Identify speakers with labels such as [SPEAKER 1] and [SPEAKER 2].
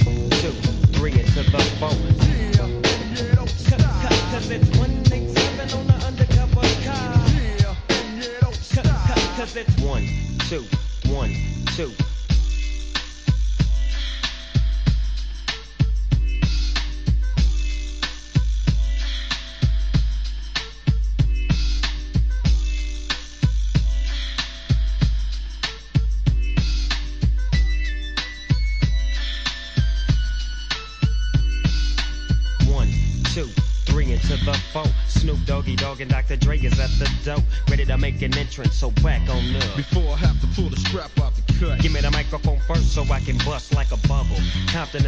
[SPEAKER 1] two, three into the four. Cause it's 187 on the undercover car. Cause it's 1, 2, 1, 2. To the foe, Snoop Doggy Dogg and Dr. Dre is at the door, ready to make an entrance, so back on up.
[SPEAKER 2] Before I have to pull the strap out the cut,
[SPEAKER 1] give me the microphone first so I can bust like a bubble. Compton